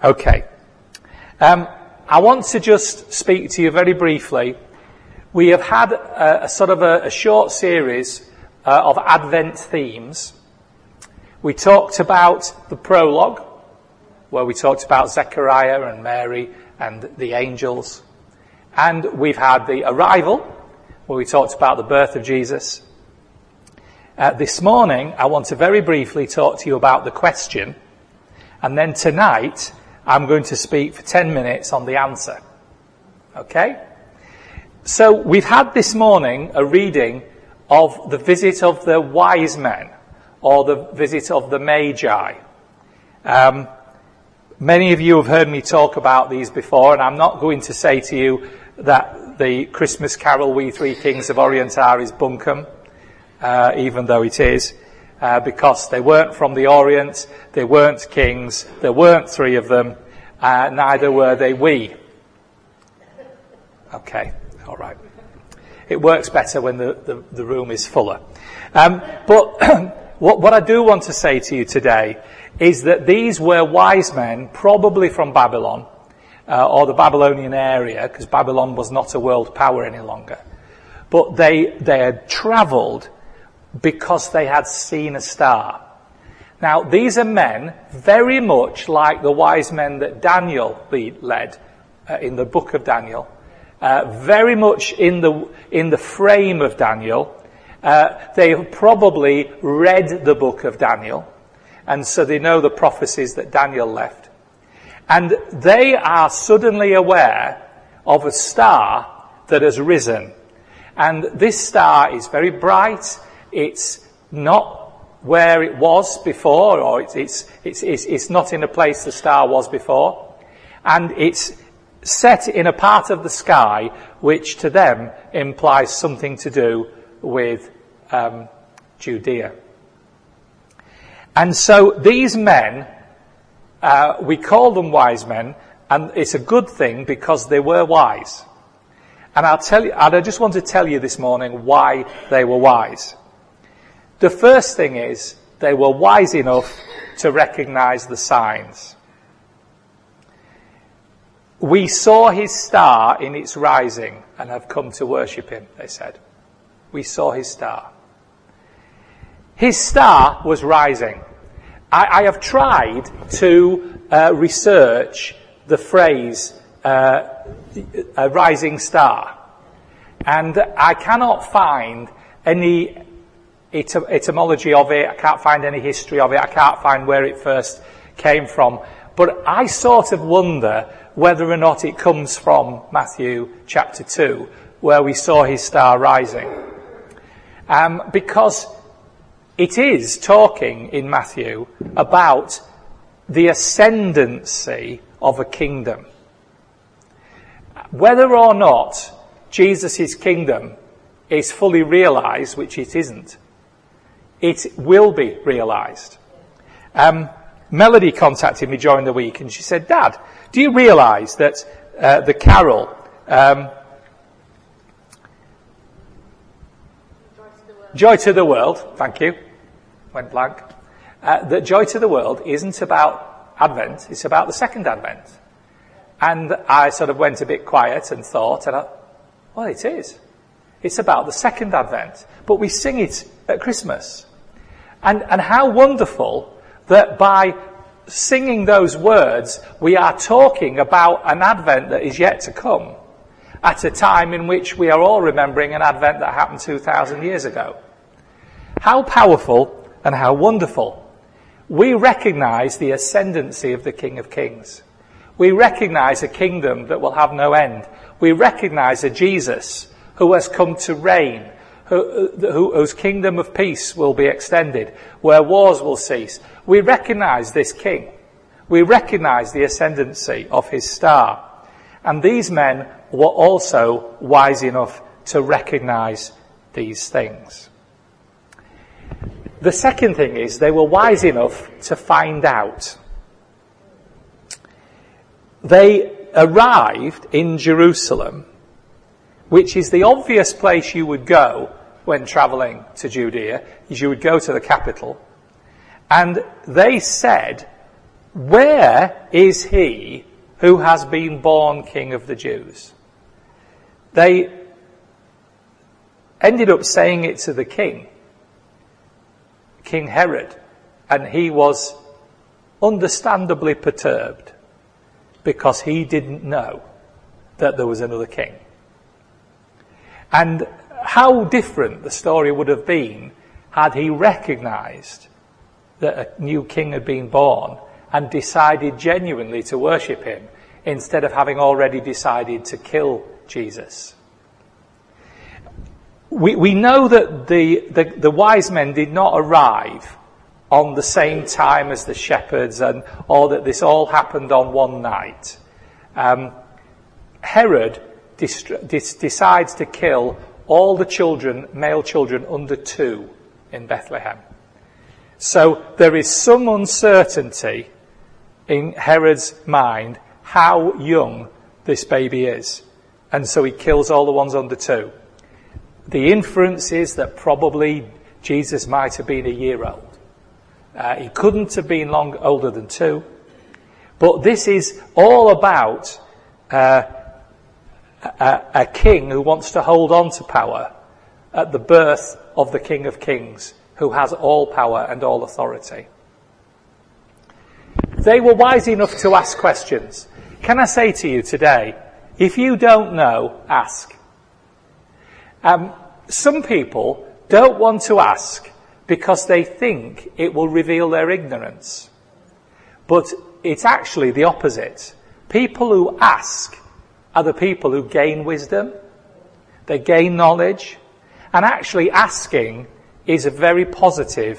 Okay. I want to just speak to you very briefly. We have had a sort of a short series of Advent themes. We talked about the prologue, where we talked about Zechariah and Mary and the angels. And we've had the arrival, where we talked about the birth of Jesus. This morning, I want to very briefly talk to you about the question. And then tonight, I'm going to speak for 10 minutes on the answer. Okay? So we've had this morning a reading of the visit of the wise men, or the visit of the Magi. Many of you have heard me talk about these before, and I'm not going to say to you that the Christmas carol We Three Kings of Orient are is bunkum, even though it is, because they weren't from the Orient, they weren't kings, there weren't three of them, neither were they we. Okay, all right. It works better when the room is fuller. But what I do want to say to you today is that these were wise men, probably from Babylon, or the Babylonian area, because Babylon was not a world power any longer. But they had travelled because they had seen a star. Now, these are men very much like the wise men that Daniel led in the book of Daniel, very much in the frame of Daniel. They have probably read the book of Daniel, and so they know the prophecies that Daniel left. And they are suddenly aware of a star that has risen. And this star is very bright. It's not where it was before, or it's not in a place the star was before. And it's set in a part of the sky which to them implies something to do with Judea. And so these men, we call them wise men, and it's a good thing because they were wise. And I'll tell you, and I just want to tell you this morning why they were wise. The first thing is they were wise enough to recognize the signs. We saw his star in its rising and have come to worship him, they said. We saw his star. His star was rising. I have tried to research the phrase a rising star, and I cannot find any etymology of it. I can't find any history of it. I can't find where it first came from. But I sort of wonder whether or not it comes from Matthew chapter 2, where we saw his star rising. Because it is talking in Matthew about the ascendancy of a kingdom. Whether or not Jesus' kingdom is fully realised, which it isn't, it will be realised. Melody contacted me during the week and she said, Dad, do you realise that the carol Joy to the World, thank you, went blank, that Joy to the World isn't about Advent, it's about the second Advent. And I sort of went a bit quiet and thought, well, it is. It's about the second Advent, but we sing it at Christmas. And how wonderful that by singing those words, we are talking about an Advent that is yet to come, at a time in which we are all remembering an Advent that happened 2,000 years ago. How powerful and how wonderful. We recognise the ascendancy of the King of Kings. We recognise a kingdom that will have no end. We recognise a Jesus who has come to reign, whose kingdom of peace will be extended, where wars will cease. We recognise this king. We recognise the ascendancy of his star. And these men were also wise enough to recognise these things. The second thing is they were wise enough to find out. They arrived in Jerusalem, which is the obvious place you would go when travelling to Judea, is you would go to the capital. And they said, where is he who has been born King of the Jews? They ended up saying it to the king, King Herod, and he was understandably perturbed because he didn't know that there was another king. And how different the story would have been had he recognized that a new king had been born and decided genuinely to worship him instead of having already decided to kill Jesus. We know that the wise men did not arrive on the same time as the shepherds, or that this all happened on one night. Herod decides to kill all the children, male children under 2 in Bethlehem. So there is some uncertainty in Herod's mind how young this baby is. And so he kills all the ones under 2. The inference is that probably Jesus might have been a year old. He couldn't have been older than 2. But this is all about a king who wants to hold on to power at the birth of the King of Kings, who has all power and all authority. They were wise enough to ask questions. Can I say to you today, if you don't know, ask. Some people don't want to ask because they think it will reveal their ignorance. But it's actually the opposite. People who ask are the people who gain wisdom. They gain knowledge. And actually asking is a very positive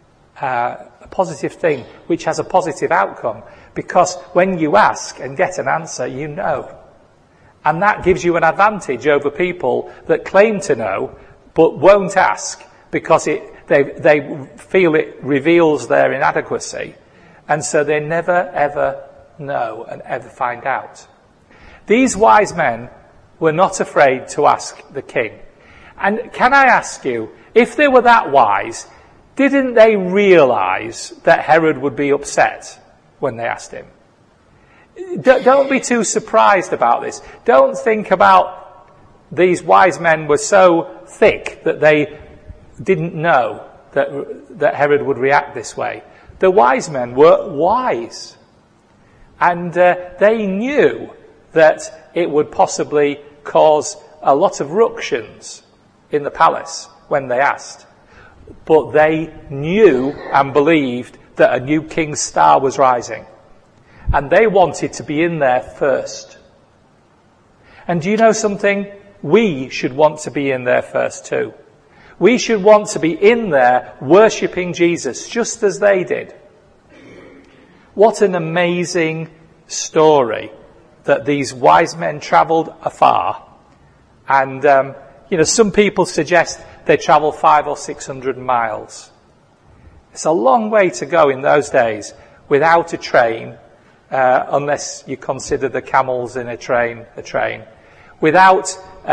thing, which has a positive outcome. Because when you ask and get an answer, you know. And that gives you an advantage over people that claim to know, but won't ask because they feel it reveals their inadequacy. And so they never, ever know and ever find out. These wise men were not afraid to ask the king. And can I ask you, if they were that wise, didn't they realize that Herod would be upset when they asked him? Don't be too surprised about this. Don't think about these wise men were so thick that they didn't know that Herod would react this way. The wise men were wise. And they knew that it would possibly cause a lot of ructions in the palace when they asked. But they knew and believed that a new king's star was rising. And they wanted to be in there first. And do you know something? We should want to be in there first too. We should want to be in there worshipping Jesus just as they did. What an amazing story that these wise men travelled afar. And, some people suggest they travelled 500 or 600 miles. It's a long way to go in those days without a train, unless you consider the camels in a train. Without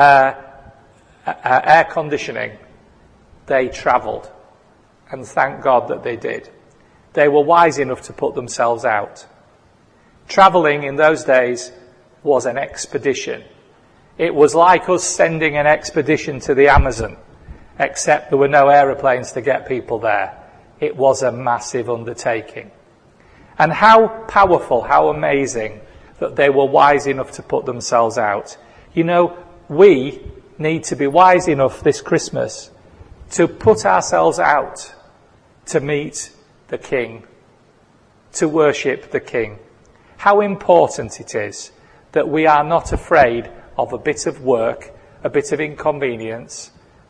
air conditioning, they travelled. And thank God that they did. They were wise enough to put themselves out. Travelling in those days was an expedition. It was like us sending an expedition to the Amazon, except there were no aeroplanes to get people there. It was a massive undertaking. And how powerful, how amazing that they were wise enough to put themselves out. We need to be wise enough this Christmas to put ourselves out to meet the King, to worship the King. How important it is that we are not afraid of a bit of work, a bit of inconvenience.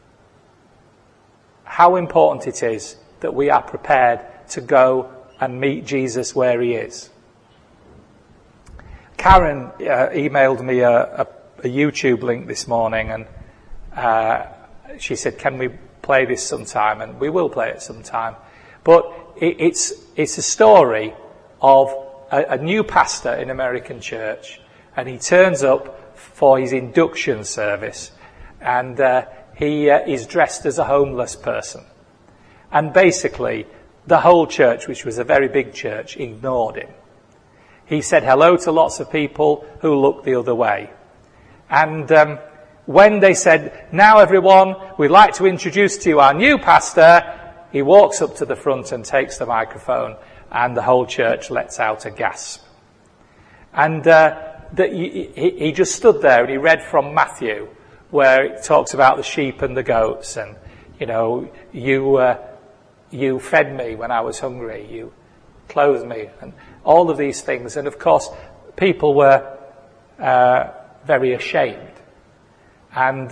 How important it is that we are prepared to go and meet Jesus where he is. Karen emailed me a YouTube link this morning, and she said, can we play this sometime? And we will play it sometime. But it's a story of a new pastor in American church, and he turns up for his induction service, and he is dressed as a homeless person. And basically, the whole church, which was a very big church, ignored him. He said hello to lots of people who looked the other way. And when they said, now everyone, we'd like to introduce to you our new pastor, he walks up to the front and takes the microphone, and the whole church lets out a gasp. And he just stood there and he read from Matthew, where it talks about the sheep and the goats, and, you know, you fed me when I was hungry, you clothed me, and all of these things. And of course, people were very ashamed. And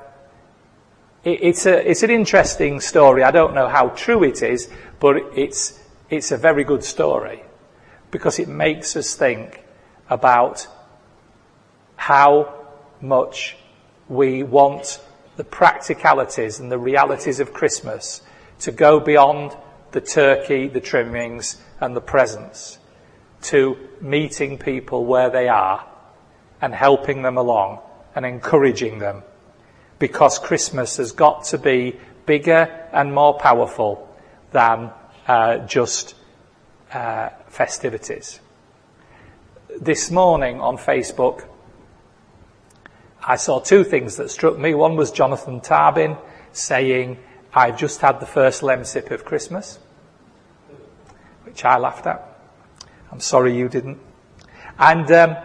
it's an interesting story. I don't know how true it is, but it's a very good story, because it makes us think about how much we want the practicalities and the realities of Christmas to go beyond the turkey, the trimmings, and the presents, to meeting people where they are and helping them along and encouraging them, because Christmas has got to be bigger and more powerful than just festivities. This morning on Facebook, I saw two things that struck me. One was Jonathan Tarbin saying, I've just had the first Lemsip of Christmas, which I laughed at. I'm sorry you didn't. And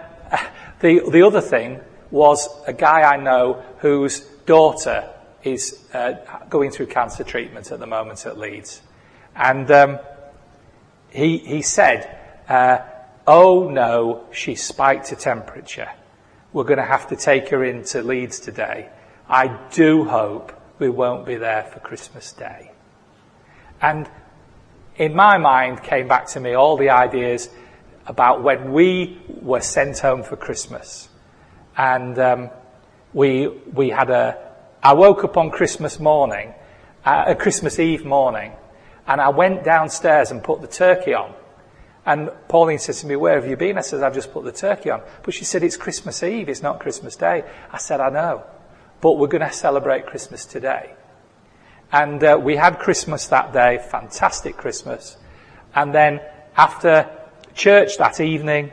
the other thing was a guy I know whose daughter is going through cancer treatment at the moment at Leeds. And he said, oh no, she spiked her temperature. We're going to have to take her into Leeds today. I do hope we won't be there for Christmas Day. And in my mind came back to me all the ideas about when we were sent home for Christmas. And we had I woke up on Christmas morning, Christmas Eve morning, and I went downstairs and put the turkey on. And Pauline said to me, where have you been? I said, I've just put the turkey on. But she said, it's Christmas Eve, it's not Christmas Day. I said, I know, but we're going to celebrate Christmas today. And we had Christmas that day, fantastic Christmas. And then after church that evening,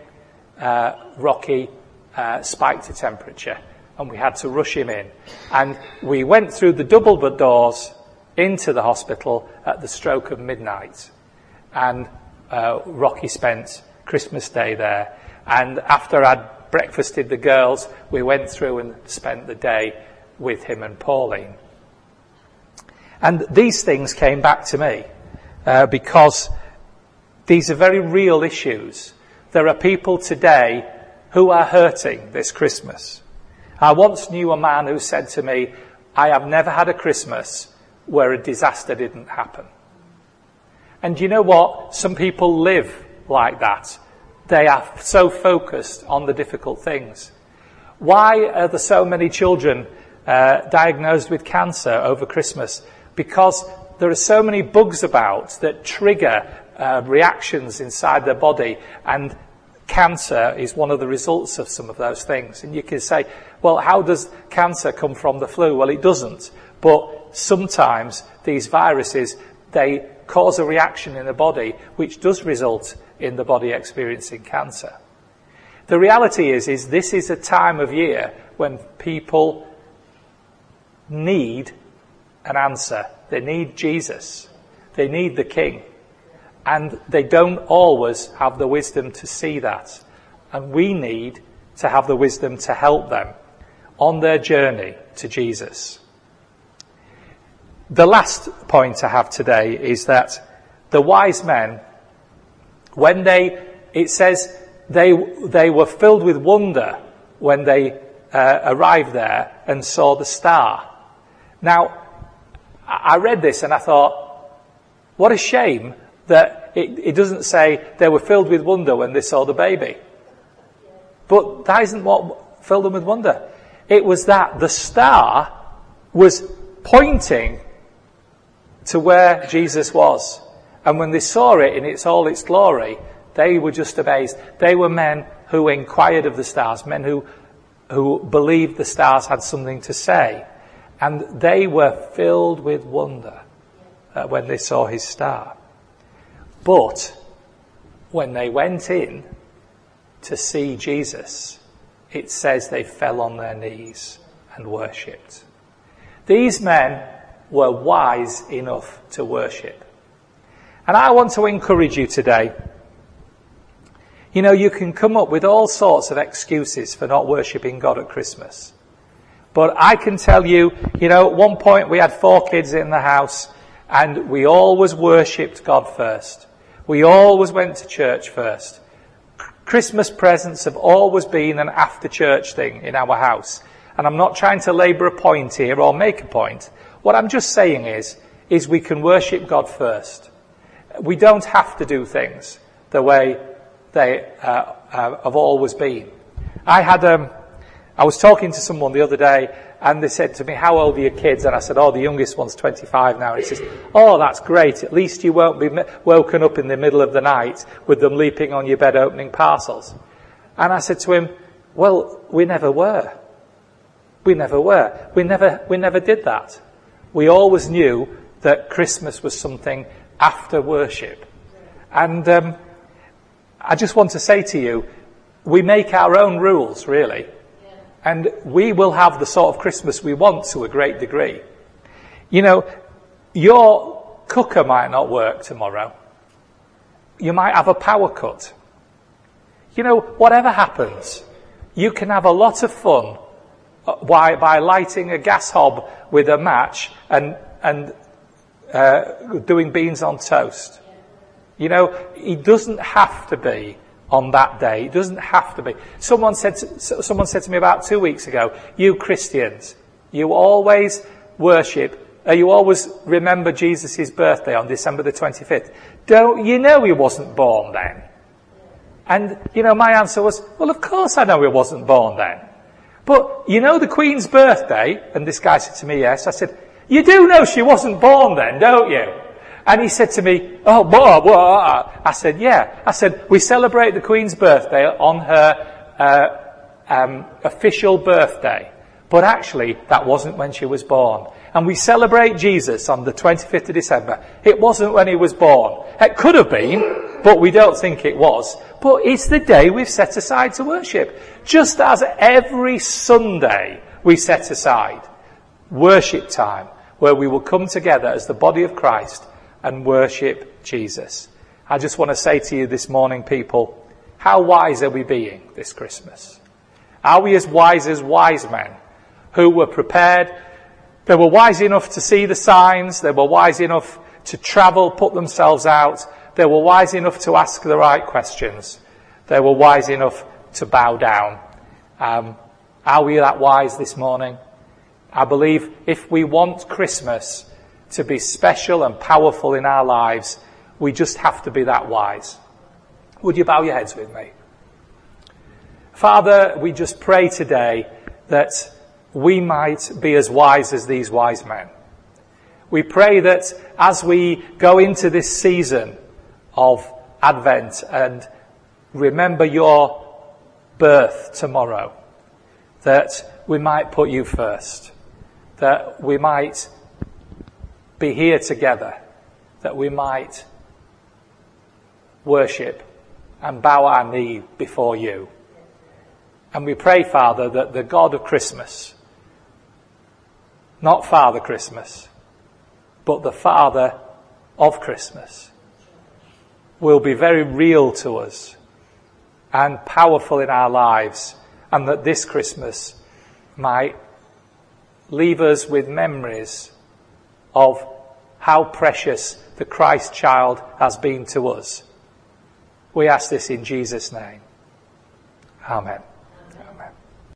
Rocky spiked a temperature, and we had to rush him in. And we went through the double doors into the hospital at the stroke of midnight. And Rocky spent Christmas Day there. And after I'd breakfasted the girls, we went through and spent the day with him and Pauline. And these things came back to me because these are very real issues. There are people today who are hurting this Christmas. I once knew a man who said to me, I have never had a Christmas where a disaster didn't happen. And you know what? Some people live like that. They are so focused on the difficult things. Why are there so many children diagnosed with cancer over Christmas? Because there are so many bugs about that trigger reactions inside their body, and cancer is one of the results of some of those things. And you can say, well, how does cancer come from the flu? Well, it doesn't. But sometimes these viruses, they cause a reaction in the body which does result in the body experiencing cancer. The reality is this is a time of year when people need an answer. They need Jesus. They need the King. And they don't always have the wisdom to see that. And we need to have the wisdom to help them on their journey to Jesus. The last point I have today is that the wise men, when it says they were filled with wonder when they arrived there and saw the star. Now, I read this and I thought, what a shame that it doesn't say they were filled with wonder when they saw the baby. But that isn't what filled them with wonder. It was that the star was pointing to where Jesus was. And when they saw it in all its glory, they were just amazed. They were men who inquired of the stars, men who believed the stars had something to say. And they were filled with wonder when they saw his star. But when they went in to see Jesus, it says they fell on their knees and worshipped. These men were wise enough to worship. And I want to encourage you today. You know, you can come up with all sorts of excuses for not worshipping God at Christmas. But I can tell you, you know, at one point we had 4 kids in the house and we always worshipped God first. We always went to church first. Christmas presents have always been an after-church thing in our house. And I'm not trying to labour a point here or make a point. What I'm just saying is we can worship God first. We don't have to do things the way they have always been. I was talking to someone the other day and they said to me, how old are your kids? And I said, the youngest one's 25 now. And he says, that's great. At least you won't be woken up in the middle of the night with them leaping on your bed opening parcels. And I said to him, well, we never were. We never were. We never did that. We always knew that Christmas was something after worship. And I just want to say to you, we make our own rules, really. And we will have the sort of Christmas we want to a great degree. You know, your cooker might not work tomorrow. You might have a power cut. You know, whatever happens, you can have a lot of fun by lighting a gas hob with a match and doing beans on toast. You know, it doesn't have to be on that day. It doesn't have to be. Someone said to me about 2 weeks ago, you Christians, you always you always remember Jesus' birthday on December the 25th. Don't you know he wasn't born then? And, you know, my answer was, well, of course I know he wasn't born then. But, you know the Queen's birthday? And this guy said to me, yes. I said, you do know she wasn't born then, don't you? And he said to me, what? I said, yeah. I said, we celebrate the Queen's birthday on her official birthday. But actually, that wasn't when she was born. And we celebrate Jesus on the 25th of December. It wasn't when he was born. It could have been, but we don't think it was. But it's the day we've set aside to worship. Just as every Sunday we set aside worship time, where we will come together as the body of Christ and worship Jesus. I just want to say to you this morning, people, how wise are we being this Christmas? Are we as wise men who were prepared? They were wise enough to see the signs. They were wise enough to travel, put themselves out. They were wise enough to ask the right questions. They were wise enough to bow down. Are we that wise this morning? I believe if we want Christmas to be special and powerful in our lives, we just have to be that wise. Would you bow your heads with me? Father, we just pray today that we might be as wise as these wise men. We pray that as we go into this season of Advent and remember your birth tomorrow, that we might put you first, that we might be here together, that we might worship and bow our knee before you. And we pray, Father, that the God of Christmas, not Father Christmas, but the Father of Christmas, will be very real to us and powerful in our lives, and that this Christmas might leave us with memories of how precious the Christ child has been to us. We ask this in Jesus' name. Amen.